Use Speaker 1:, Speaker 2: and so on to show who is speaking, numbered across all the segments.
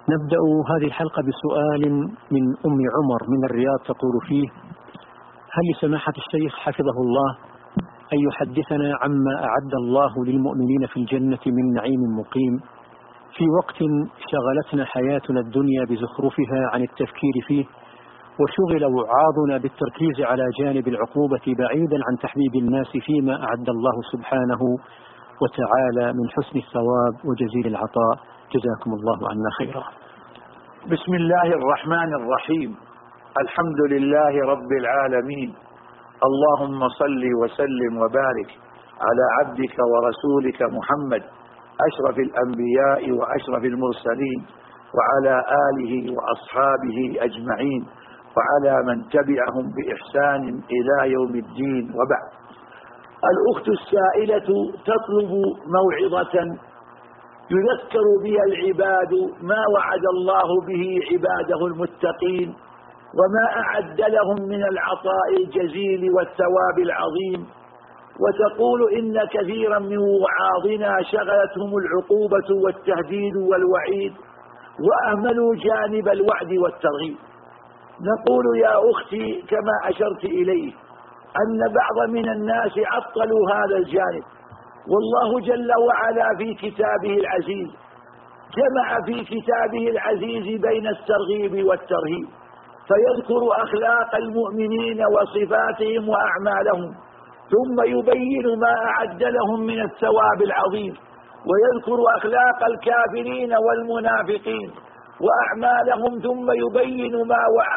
Speaker 1: نبدأ هذه الحلقة بسؤال من أم عمر من الرياض، تقول فيه: هل لسماحة الشيخ حفظه الله أن يحدثنا عما أعد الله للمؤمنين في الجنة من نعيم مقيم في وقت شغلتنا حياتنا الدنيا بزخرفها عن التفكير فيه، وشغل وعاظنا بالتركيز على جانب العقوبة بعيدا عن تحبيب الناس فيما أعد الله سبحانه وتعالى من حسن الثواب وجزيل العطاء؟ جزاكم الله عنا خيرا.
Speaker 2: بسم الله الرحمن الرحيم. الحمد لله رب العالمين، اللهم صل وسلم وبارك على عبدك ورسولك محمد أشرف الأنبياء وأشرف المرسلين، وعلى آله وأصحابه أجمعين، وعلى من تبعهم بإحسان إلى يوم الدين. وبعد، الأخت السائلة تطلب موعظة يذكر بها العباد ما وعد الله به عباده المتقين وما أعد لهم من العطاء الجزيل والثواب العظيم، وتقول إن كثيرا من وعاظنا شغلتهم العقوبة والتهديد والوعيد وأهملوا جانب الوعد والترغيب. نقول يا أختي كما أشرت إليه أن بعض من الناس عطلوا هذا الجانب، والله جل وعلا في كتابه العزيز جمع في كتابه العزيز بين الترغيب والترهيب، فيذكر أخلاق المؤمنين وصفاتهم وأعمالهم، ثم يبين ما أعد لهم من الثواب العظيم، ويذكر أخلاق الكافرين والمنافقين وأعمالهم، ثم يبين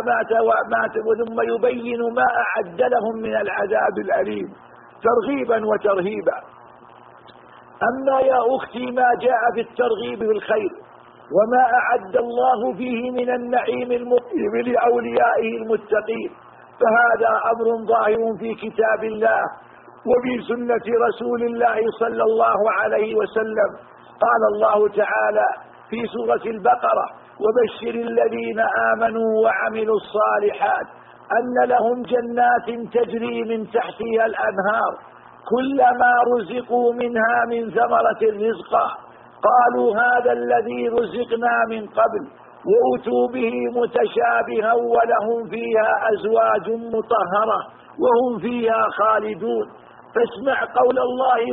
Speaker 2: ما أعد لهم من العذاب الأليم ترغيبا وترهيبا. أما يا أختي ما جاء في الترغيب بالخير وما أعد الله فيه من النعيم المقيم لأوليائه المتقين، فهذا أمر ظاهر في كتاب الله وفي سنة رسول الله صلى الله عليه وسلم. قال الله تعالى في سورة البقرة: وبشر الذين آمنوا وعملوا الصالحات أن لهم جنات تجري من تحتها الأنهار كلما رزقوا منها من ثمرة رزقا قالوا هذا الذي رزقنا من قبل وأتوا به متشابها ولهم فيها أزواج مطهرة وهم فيها خالدون. فاسمع قول الله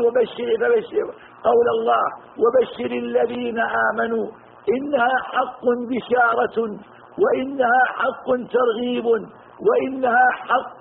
Speaker 2: وبشر الذين آمنوا، إنها حق بشارة، وإنها حق ترغيب، وإنها حق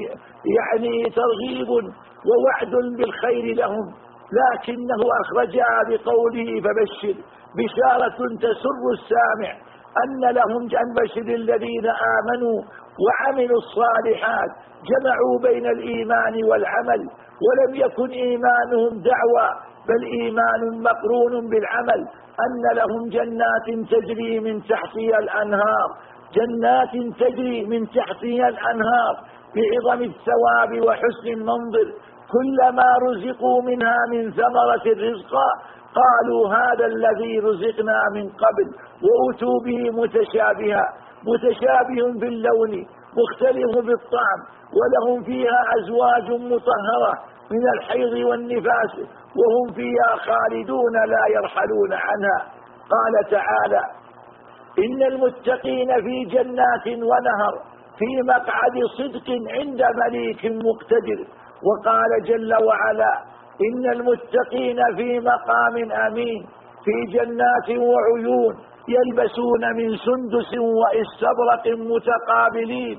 Speaker 2: ترغيب ووعد بالخير لهم، لكنه أخرجها بقوله فبشر، بشارة تسر السامع أن لهم بشر الذين آمنوا وعملوا الصالحات، جمعوا بين الإيمان والعمل، ولم يكن إيمانهم دعوى بل إيمان مقرون بالعمل، أن لهم جنات تجري من تحتها الأنهار، جنات تجري من تحتها الأنهار بعظم الثواب وحسن المنظر، كلما رزقوا منها من ثمرة رزقا قالوا هذا الذي رزقنا من قبل وأتوا به متشابها، متشابه في اللون مختلف بالطعم، ولهم فيها أزواج مطهرة من الحيض والنفاس وهم فيها خالدون لا يرحلون عنها. قال تعالى: إن المتقين في جنات ونهر في مقعد صدق عند مليك مقتدر. وقال جل وعلا: إن المتقين في مقام أمين في جنات وعيون يلبسون من سندس واستبرق متقابلين،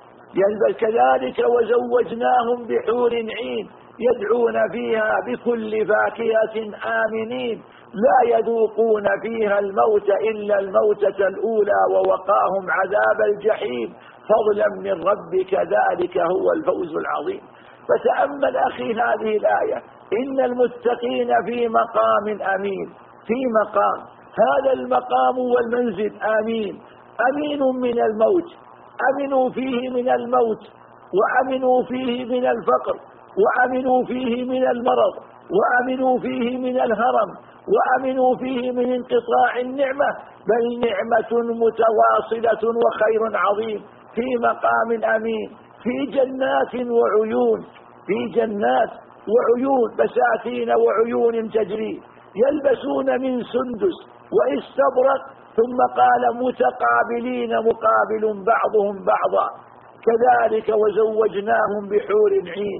Speaker 2: كذلك وزوجناهم بحور عين يدعون فيها بكل فاكهة آمنين لا يذوقون فيها الموت إلا الموتة الأولى ووقاهم عذاب الجحيم فضلا من ربك ذلك هو الفوز العظيم. فتأمل أخي هذه الآية: إن المتقين في مقام أمين، في مقام، هذا المقام والمنزل آمين، أمين من الموت، أمنوا فيه من الموت، وأمنوا فيه من الفقر، وأمنوا فيه من المرض، وأمنوا فيه من الهرم، وأمنوا فيه من انقطاع النعمة، بل نعمة متواصلة وخير عظيم في مقام أمين في جنات وعيون، في جنات وعيون، بساتين وعيون تجري، يلبسون من سندس واستبرق ثم قال متقابلين مقابل بعضهم بعضا كذلك وزوجناهم بحور عين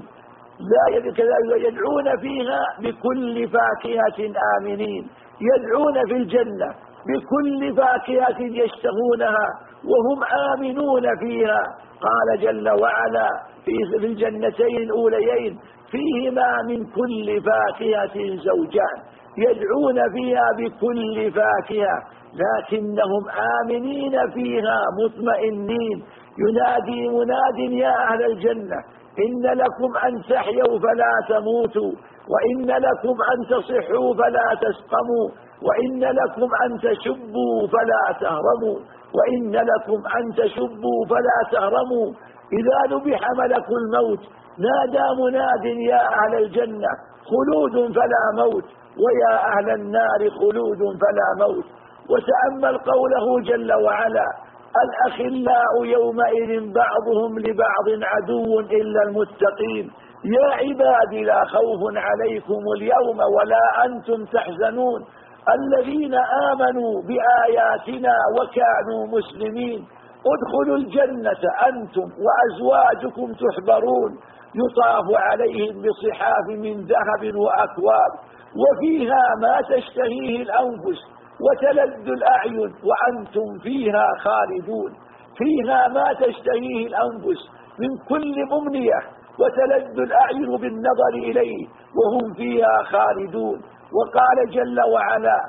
Speaker 2: لا يدعون فيها بكل فاكهة آمنين، يدعون في الجنة بكل فاكهة يشتهونها وهم آمنون فيها. قال جل وعلا في الجنتين الأوليين فيهما من كل فاكهة زوجان، يدعون فيها بكل فاكهة لكنهم آمنين فيها مطمئنين. ينادي مناد يا أهل الجنة إن لكم أن تحيوا فلا تموتوا، وإن لكم أن تصحوا فلا تسقموا، وإن لكم أن تشبوا فلا تهرموا، وإن لكم أن تشبوا فلا تهرموا. إذا ذبح ملك الموت نادى مناد يا أهل الجنة خلود فلا موت، ويا أهل النار خلود فلا موت. وتأمل قوله جل وعلا الأخلاء يومئذ بعضهم لبعض عدو إلا المتقين. يا عبادي لا خوف عليكم اليوم ولا أنتم تحزنون الذين آمنوا بآياتنا وكانوا مسلمين ادخلوا الجنة أنتم وأزواجكم تحبرون يطاف عليهم بصحاف من ذهب وأكواب وفيها ما تشتهيه الأنفس وتلذ الأعين وأنتم فيها خالدون. فيها ما تشتهيه الأنفس من كل أمنية وتلذ الأعين بالنظر إليه وهم فيها خالدون. وقال جل وعلا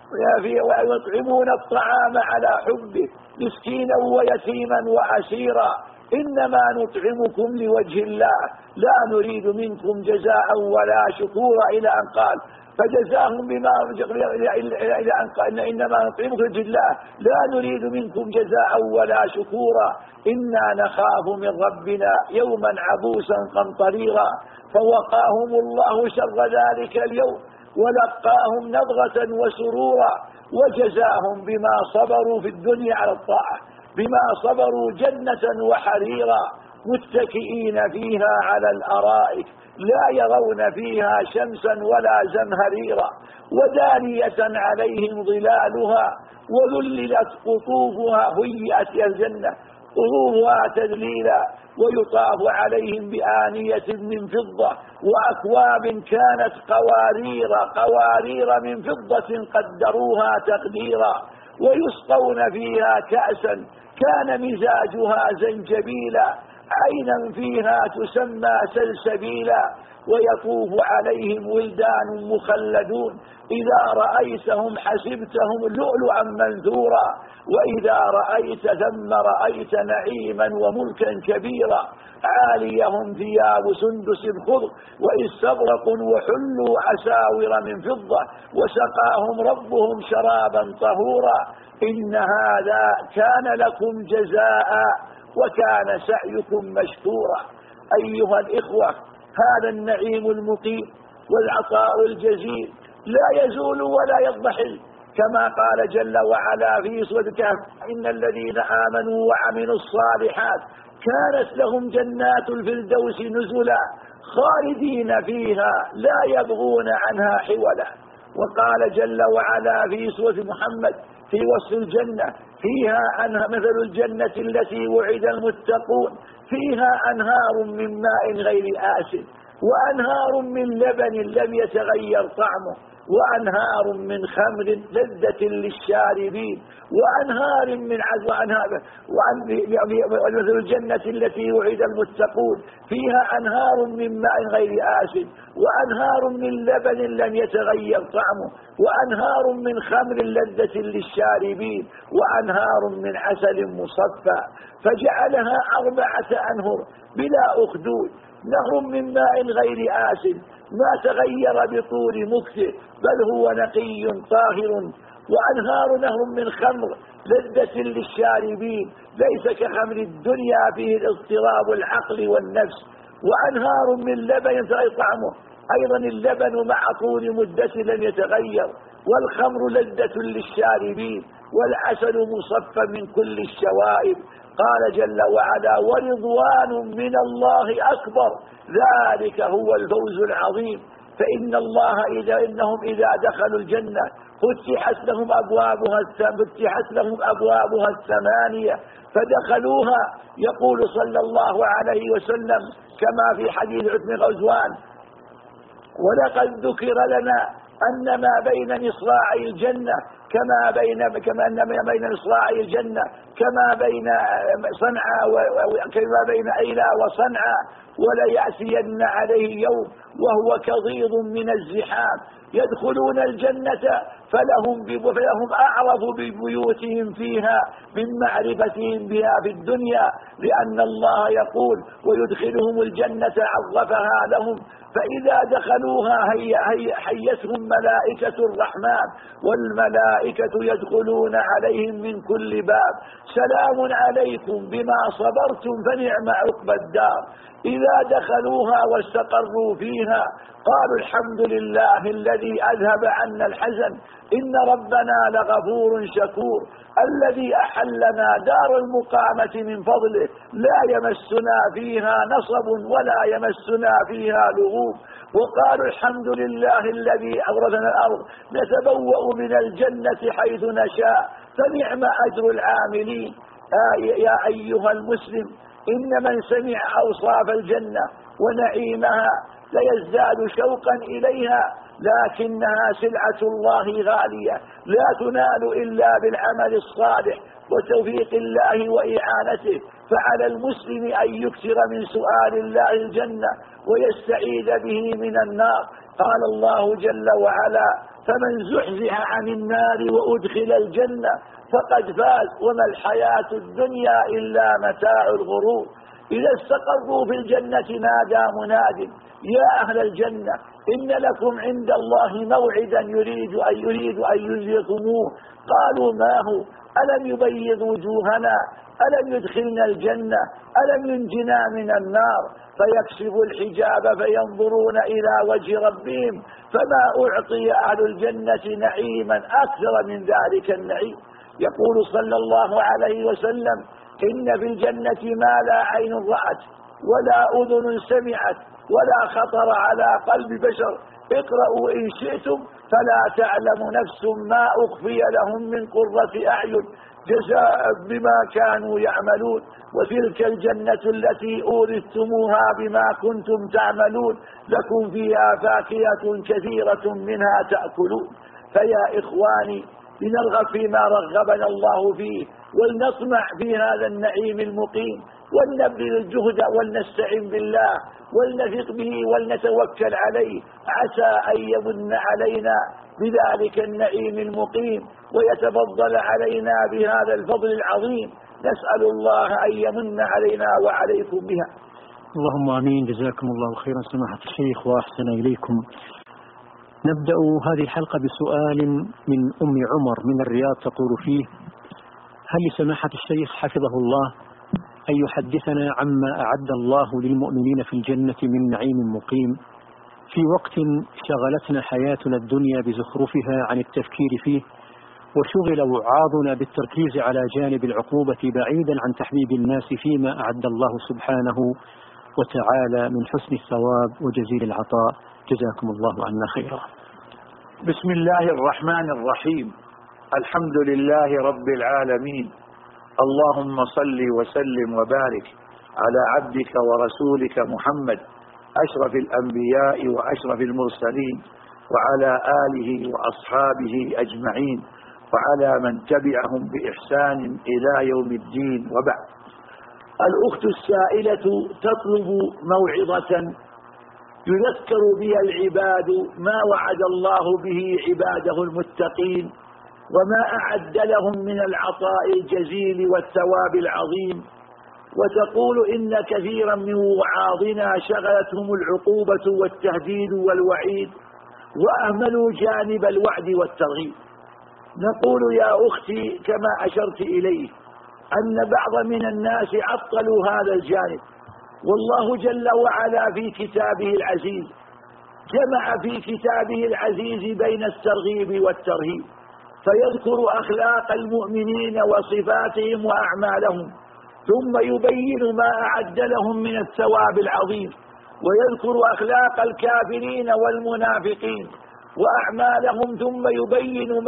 Speaker 2: ويطعمون الطعام على حبه مسكينا ويتيما وأسيرا إنما نطعمكم لوجه الله لا نريد منكم جزاء ولا شكورا إلى أن قال فجزاهم بما إلى أن قال إنما نطعمكم لوجه الله لا نريد منكم جزاء ولا شكورا إنا نخاف من ربنا يوما عبوسا قمطريرا فوقاهم الله شر ذلك اليوم ولقاهم نضغة وسرورا وجزاهم بما صبروا في الدنيا على الطاعة بما صبروا جنة وحريرا متكئين فيها على الأرائك لا يرون فيها شمسا ولا زمهريرا ودانية عليهم ظلالها وذللت قطوفها هيئت الجنة قطوفها تذليلا ويطاف عليهم بآنية من فضة وأكواب كانت قوارير من فضة قدروها تقديرا ويسقون فيها كأسا كان مزاجها زنجبيلا عينا فيها تسمى سلسبيلا ويطوف عليهم ولدان مخلدون إذا رأيتهم حسبتهم لؤلؤا منثورا وإذا رأيت ثم رأيت نعيما وملكا كبيرا عاليهم ثياب سندس خضر واستبرق وحلوا أساور من فضة وسقاهم ربهم شرابا طهورا إن هذا كان لكم جزاء وكان سعيكم مشكورا. أيها الإخوة هذا النعيم المقيم والعطاء الجزيل لا يزول ولا يضمحل كما قال جل وعلا في سورة الكهف إن الذين آمنوا وعملوا الصالحات كانت لهم جنات الفردوس نزلا خالدين فيها لا يبغون عنها حولا. وقال جل وعلا في سورة محمد في وصف الجنة فيها مثل الجنة التي وعد المتقون فيها أنهار من ماء غير آسن وأنهار من لبن لم يتغير طعمه وأنهار من خمر لذة للشاربين وأنهار من ومثل الجنة التي وعد المتقون فيها أنهار من ماء غير آسن وأنهار من لبن لم يتغير طعمه وأنهار من خمر لذة للشاربين وأنهار من عسل مصفى فجعلها 4 أنهر بلا أخدود نهر من ماء غير آسن ما تغير بطول مكثه بل هو نقي طاهر وأنهار نهر من خمر لذة للشاربين ليس كخمر الدنيا فيه الاضطراب العقل والنفس وأنهار من لبن تغير طعمه أيضا اللبن مع طول مدة لم يتغير والخمر لذة للشاربين والعسل مصفى من كل الشوائب. قال جل وعلا ورضوان من الله أكبر ذلك هو الفوز العظيم. فإن الله إنهم إذا دخلوا الجنة فتحت لهم أبوابها الثمانية فدخلوها. يقول صلى الله عليه وسلم كما في حديث عثمان غزوان: ولقد ذكر لنا أن ما بين مصراعي الجنة كما بين مصراعي الجنة كما بين أيلى وصنعاء، وليأتين عليه يوم وهو كضيض من الزحام، يدخلون الجنة فلهم أعرف ببيوتهم فيها من معرفتهم بها في الدنيا، لأن الله يقول: ويدخلهم الجنة عرفها لهم. فإذا دخلوها حيتهم ملائكة الرحمن، والملائكة يدخلون عليهم من كل باب: سلام عليكم بما صبرتم فنعم عقبى الدار. إذا دخلوها واستقروا فيها قالوا: الحمد لله الذي أذهب عنا الحزن، إن ربنا لغفور شكور، الذي أحلنا دار المقامة من فضله، لا يمسنا فيها نصب ولا يمسنا فيها لغوب. وقالوا: الحمد لله الذي أورثنا الأرض نتبوأ من الجنة حيث نشاء فنعم أجر العاملين. يا أيها المسلم، إن من سمع أوصاف الجنة ونعيمها ليزداد شوقا إليها، لكنها سلعة الله غالية لا تنال إلا بالعمل الصالح وتوفيق الله وإعانته. فعلى المسلم أن يكثر من سؤال الله الجنة ويستعيذ به من النار. قال الله جل وعلا: فمن زحزح عن النار وأدخل الجنة فقد فاز وما الحياة الدنيا إلا متاع الغرور. إذا استقروا في الجنة نادى مناد: يا أهل الجنة إن لكم عند الله موعدا يريد أن يجزيكموه. قالوا: ما هو؟ ألم يبيض وجوهنا؟ ألم يدخلنا الجنة؟ ألم ينجنا من النار؟ فيكشف الحجاب فينظرون إلى وجه ربهم فما أعطي أهل الجنة نعيما أكثر من ذلك النعيم. يقول صلى الله عليه وسلم: إن في الجنة ما لا عين رأت ولا أذن سمعت ولا خطر على قلب بشر. اقرأوا إن شئتم فلا تعلم نفس ما أخفي لهم من قرة أعين جزاء بما كانوا يعملون. وتلك الجنة التي أورثتموها بما كنتم تعملون، لكم فيها فاكهة كثيرة منها تأكلون. فيا إخواني، لنرغب فيما رغبنا الله فيه، ولنطمع في هذا النعيم المقيم، ولنبذل الجهد ولنستعن بالله ولنثق به ولنتوكل عليه، عسى أن يمن علينا بذلك النعيم المقيم ويتفضل علينا بهذا الفضل العظيم. نسأل الله أن يمن علينا وعليكم بها.
Speaker 1: اللهم آمين. جزاكم الله خيرا سماحة الشيخ وأحسن إليكم. نبدأ هذه الحلقة بسؤال من أم عمر من الرياض، تقول فيه: هل لسماحة الشيخ حفظه الله أن يحدثنا عما أعد الله للمؤمنين في الجنة من نعيم مقيم في وقت شغلتنا حياتنا الدنيا بزخرفها عن التفكير فيه، وشغل وعاظنا بالتركيز على جانب العقوبة بعيدا عن تحبيب الناس فيما أعد الله سبحانه وتعالى من حسن الثواب وجزيل العطاء، جزاكم الله عنا خيرا.
Speaker 2: بسم الله الرحمن الرحيم. الحمد لله رب العالمين، اللهم صل وسلم وبارك على عبدك ورسولك محمد أشرف الأنبياء وأشرف المرسلين، وعلى آله وأصحابه أجمعين، وعلى من تبعهم بإحسان إلى يوم الدين. وبعد، الأخت السائلة تطلب موعظة يذكر بها العباد ما وعد الله به عباده المتقين وما أعد لهم من العطاء الجزيل والثواب العظيم. وتقول: إن كثيرا من وعاظنا شغلتهم العقوبة والتهديد والوعيد وأهملوا جانب الوعد والترغيب. نقول يا أختي كما أشرت إليه أن بعض من الناس عطلوا هذا الجانب، والله جل وعلا في كتابه العزيز جمع في كتابه العزيز بين الترغيب والترهيب، فيذكر أخلاق المؤمنين وصفاتهم وأعمالهم، ثم يبين ما أعد لهم من الثواب العظيم. ويذكر أخلاق الكافرين والمنافقين وأعمالهم ثم يبين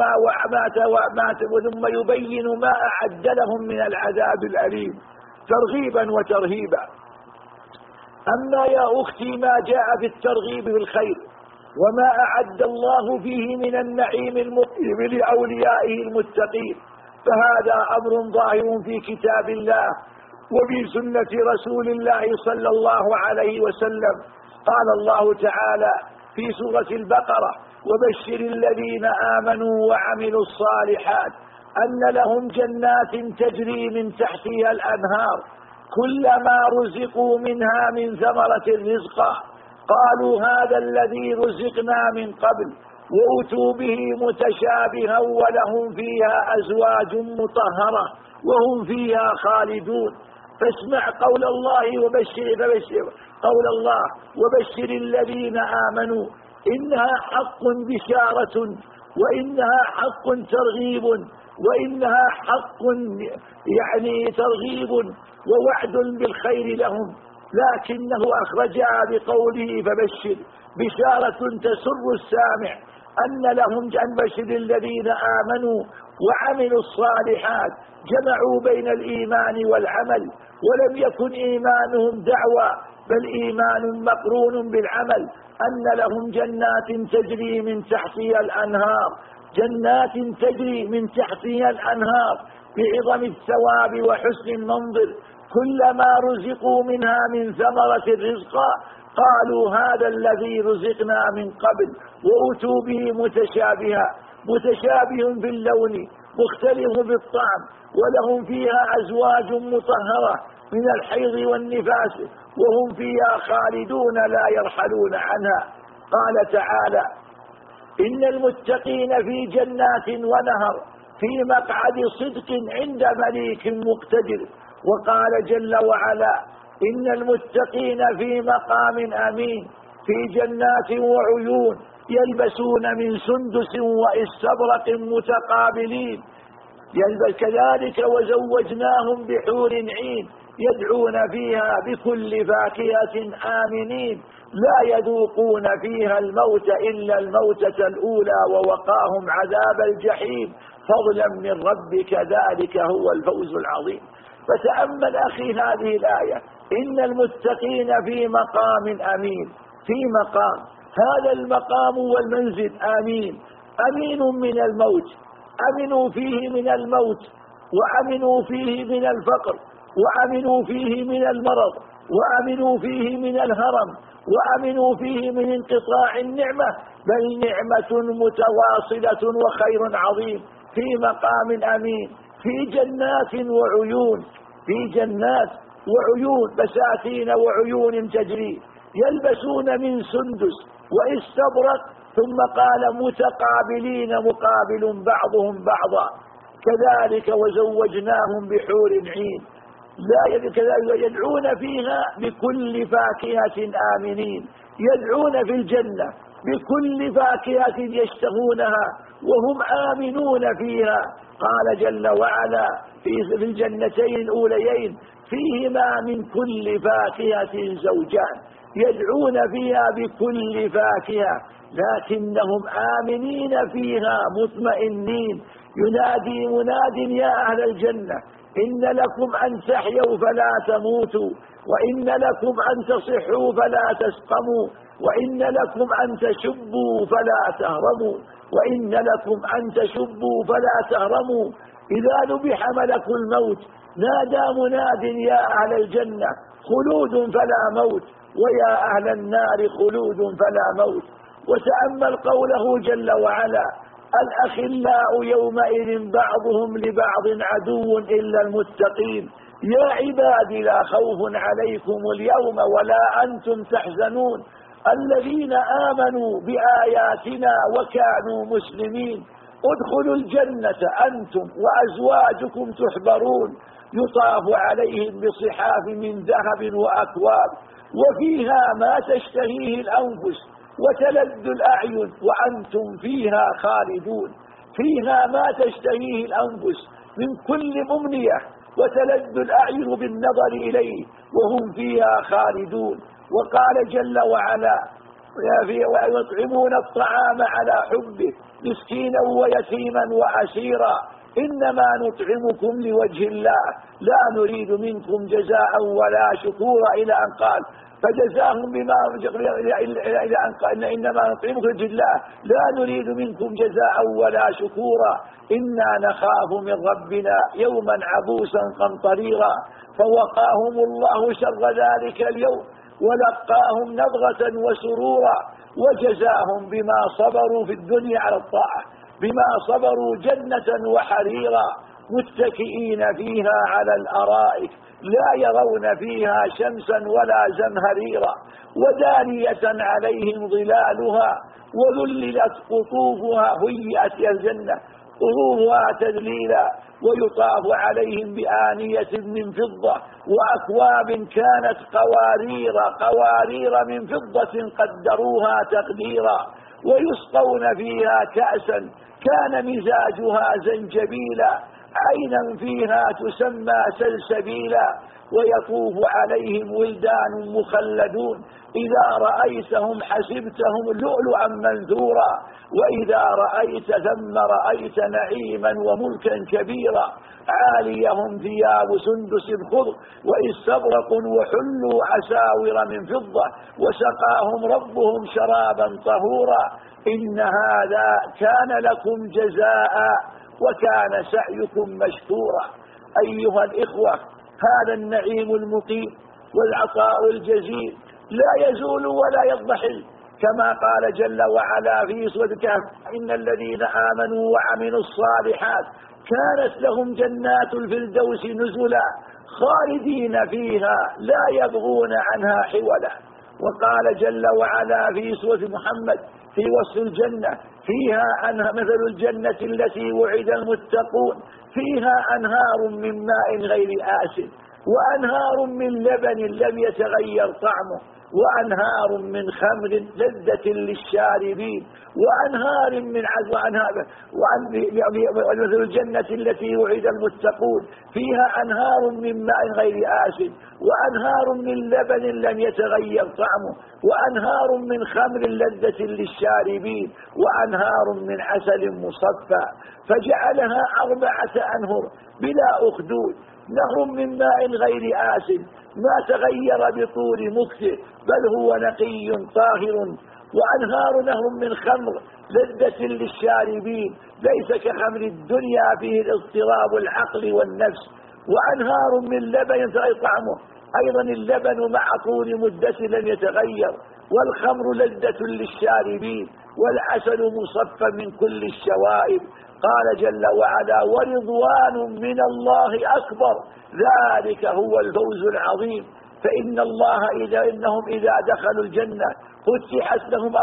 Speaker 2: ما أعد لهم من العذاب الأليم ترغيبا وترهيبا. أما يا أختي ما جاء في الترغيب بالخير وما أعد الله فيه من النعيم المقيم لأوليائه المتقين فهذا أمر ظاهر في كتاب الله وفي سنة رسول الله صلى الله عليه وسلم. قال الله تعالى في سورة البقرة: وبشر الذين آمنوا وعملوا الصالحات أن لهم جنات تجري من تحتها الأنهار كلما رزقوا منها من ثمرة رزقا قالوا هذا الذي رزقنا من قبل وأتوا به متشابها ولهم فيها أزواج مطهرة وهم فيها خالدون. فاسمع قول الله قول الله: وبشر الذين آمنوا إنها حق بشارة وإنها حق ترغيب وإنها حق ترغيب ووعد بالخير لهم، لكنه أخرجها بقوله فبشر بشارة تسر السامع أن لهم بشر الذين آمنوا وعملوا الصالحات جمعوا بين الإيمان والعمل ولم يكن إيمانهم دعوى بل إيمان مقرون بالعمل أن لهم جنات تجري من تحتها الأنهار بعظم الثواب وحسن المنظر كلما رزقوا منها من ثمرة رزقا قالوا هذا الذي رزقنا من قبل وأتوا به متشابه في اللون مختلف في الطعم ولهم فيها أزواج مطهرة من الحيض والنفاس وهم فيها خالدون لا يرحلون عنها. قال تعالى: إن المتقين في جنات ونهر في مقعد صدق عند مليك مقتدر. وقال جل وعلا: إن المتقين في مقام أمين في جنات وعيون يلبسون من سندس واستبرق متقابلين كذلك وزوجناهم بحور عين يدعون فيها بكل فاكهة آمنين لا يذوقون فيها الموت إلا الموتة الأولى ووقاهم عذاب الجحيم فضلا من ربك ذلك هو الفوز العظيم. فتأمل أخي هذه الآية: إن المتقين في مقام أمين هذا المقام والمنزل أمين من الموت، أمنوا فيه من الموت وأمنوا فيه من الفقر وأمنوا فيه من المرض وأمنوا فيه من الهرم وأمنوا فيه من انقطاع النعمة بل نعمة متواصلة وخير عظيم في مقام أمين في جنات وعيون بساتين وعيون تجري يلبسون من سندس واستبرق ثم قال متقابلين مقابل بعضهم بعضا كذلك وزوجناهم بحور عين يدعون فيها بكل فاكهة آمنين يدعون في الجنة بكل فاكهة يشتهونها وهم آمنون فيها. قال جل وعلا في الجنتين الأوليين فيهما من كل فاكهة زوجان يدعون فيها بكل فاكهة لكنهم آمنين فيها مطمئنين. ينادي مناد يا أهل الجنة إن لكم أن تحيوا فلا تموتوا وإن لكم أن تصحوا فلا تسقموا وإن لكم أن تشبوا فلا تهرموا إذا ذبح ملك الموت نادى مناد يا أهل الجنة خلود فلا موت ويا أهل النار خلود فلا موت. وتأمل قوله جل وعلا الأخلاء يومئذ بعضهم لبعض عدو إلا المتقين يا عبادي لا خوف عليكم اليوم ولا أنتم تحزنون الذين آمنوا بآياتنا وكانوا مسلمين ادخلوا الجنة أنتم وأزواجكم تحبرون يطاف عليهم بصحاف من ذهب وأكواب وفيها ما تشتهيه الأنفس وتلذ الأعين وأنتم فيها خالدون. فيها ما تشتهيه الأنفس من كل ممنية وتلذ الأعين بالنظر إليه وهم فيها خالدون. وقال جل وعلا ويطعمون الطعام على حبه مسكينا ويتيما وأسيرا إنما نطعمكم لوجه الله لا نريد منكم جزاء ولا شكورا إلى أن قال فجزاهم بما إلى أن قال إنما نطعمكم لوجه الله لا نريد منكم جزاء ولا شكورا إنا نخاف من ربنا يوما عبوسا قمطريرا فوقاهم الله شر ذلك اليوم ولقاهم نضغة وسرورا وجزاهم بما صبروا في الدنيا على الطاعة بما صبروا جنة وحريرا متكئين فيها على الأرائك لا يرون فيها شمسا ولا زمهريرا ودانية عليهم ظلالها وذللت قطوفها هيئت الجنة قطوفها تذليلا ويطاف عليهم بآنية من فضة وأكواب كانت قوارير من فضة قدروها تقديرا ويسقون فيها كأسا كان مزاجها زنجبيلا عينا فيها تسمى سلسبيلا ويطوف عليهم ولدان مخلدون إذا رأيتهم حسبتهم لؤلؤا منثورا وإذا رأيت ثم رأيت نعيما وملكا كبيرا عاليهم ثياب سندس خضر واستبرق وحلوا أساور من فضة وسقاهم ربهم شرابا طهورا إن هذا كان لكم جزاء وكان سعيكم مشكورا. أيها الإخوة هذا النعيم المقيم والعطاء الجزيل لا يزول ولا يضمحل كما قال جل وعلا في سورة الكهف إن الذين آمنوا وعملوا الصالحات كانت لهم جنات الفردوس نزلا خالدين فيها لا يبغون عنها حولا. وقال جل وعلا في سورة محمد في وصف الجنة فيها مثل الجنة التي وعد المتقون فيها أنهار من ماء غير آسن وأنهار من لبن لم يتغير طعمه وأنهار من خمر لذة للشاربين وأنهار من مثل الجنة التي وعد المتقون فيها أنهار من ماء غير آسن وأنهار من لبن لم يتغير طعمه وأنهار من خمر لذة للشاربين وأنهار من عسل مصفى فجعلها 4 أنهر بلا أخدود نهر من ماء غير آسن ما تغير بطول مكثه بل هو نقي طاهر وأنهار نهر من خمر لذة للشاربين ليس كخمر الدنيا فيه الاضطراب العقل والنفس وأنهار من لبن تغير طعمه أيضا اللبن مع طول مدته لم يتغير والخمر لذة للشاربين والعسل مصفى من كل الشوائب. قال جل وعلا ورضوان من الله أكبر ذلك هو الفوز العظيم. فإن الله إنهم إذا دخلوا الجنة فتحت لهم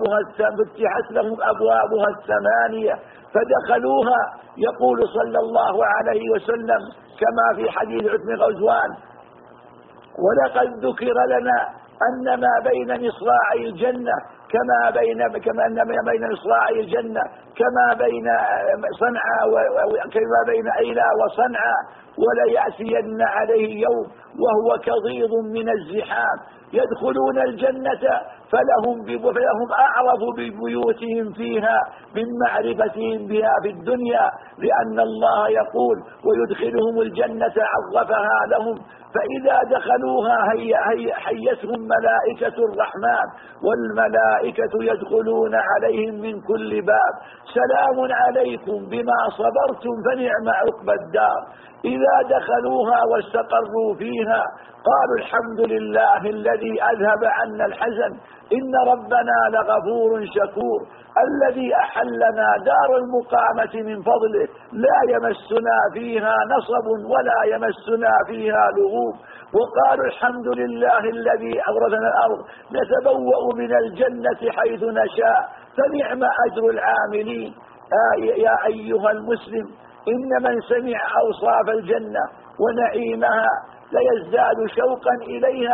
Speaker 2: أبوابها 8 فدخلوها يقول صلى الله عليه وسلم كما في حديث عثمان غزوان ولقد ذكر لنا أن ما بين مصراعي الجنة كما بين مصراعي الجنة كما بين صنعاء كما بين أيلا وصنعاء وليأتين عليه يوم وهو كضيض من الزحام يدخلون الجنة فلهم أعرف ببيوتهم فيها من معرفتهم بها في الدنيا لأن الله يقول ويدخلهم الجنة عرفها لهم فإذا دخلوها حيتهم ملائكة الرحمن والملائكة يدخلون عليهم من كل باب سلام عليكم بما صبرتم فنعم عقبى الدار. إذا دخلوها واستقروا فيها قالوا الحمد لله الذي أذهب عنا الحزن إن ربنا لغفور شكور الذي أحلنا دار المقامة من فضله لا يمسنا فيها نصب ولا يمسنا فيها لغوب. وقالوا الحمد لله الذي أورثنا الأرض نتبوأ من الجنة حيث نشاء فنعم أجر العاملين. يا أيها المسلم إن من سمع أوصاف الجنة ونعيمها ليزداد شوقا إليها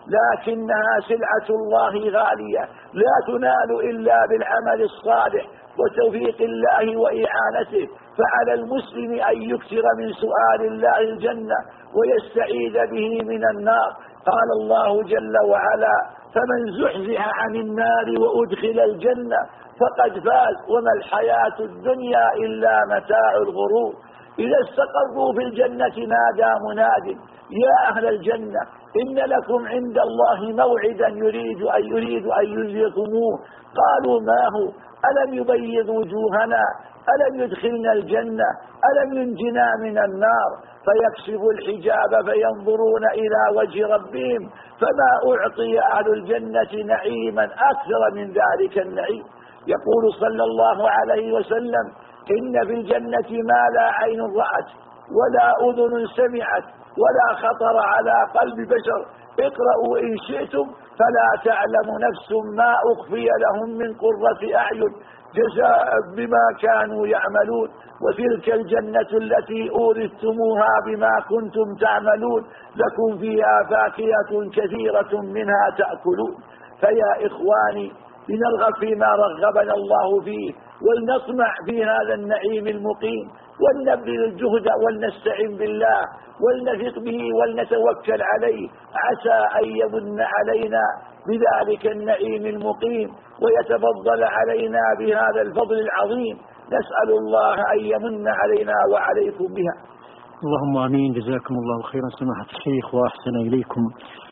Speaker 2: لكنها سلعة الله غالية لا تنال إلا بالعمل الصالح وتوفيق الله وإعانته. فعلى المسلم أن يكثر من سؤال الله الجنة ويستعيذ به من النار. قال الله جل وعلا: فمن زحزح عن النار وأدخل الجنة فقد فاز وما الحياة الدنيا إلا متاع الغرور. إذا استقروا في الجنة نادى مناد: يا أهل الجنة إن لكم عند الله موعدا يريد أن يجزيكموه. قالوا: ما هو؟ ألم يبيض وجوهنا؟ ألم يدخلنا الجنة؟ ألم ينجنا من النار؟ فيكشف الحجاب فينظرون إلى وجه ربهم فما أعطي أهل الجنة نعيما أكثر من ذلك النعيم. يقول صلى الله عليه وسلم: إن في الجنة ما لا عين رأت ولا أذن سمعت ولا خطر على قلب بشر. اقرأوا إن شئتم فلا تعلم نفس ما أخفي لهم من قرة أعين جزاء بما كانوا يعملون. وتلك الجنة التي أورثتموها بما كنتم تعملون لكم فيها فاكهة كثيرة منها تأكلون. فيا إخواني لنرغب فيما رغبنا الله فيه ولنطمع في هذا النعيم المقيم ولنبذل الجهد ولنستعن بالله ولنثق به ولنتوكل عليه عسى أن يمن علينا بذلك النعيم المقيم ويتفضل علينا بهذا الفضل العظيم. نسأل الله أن يمن علينا وعليكم بها.
Speaker 1: اللهم آمين. جزاكم الله خيرا سماحة الشيخ وأحسن إليكم.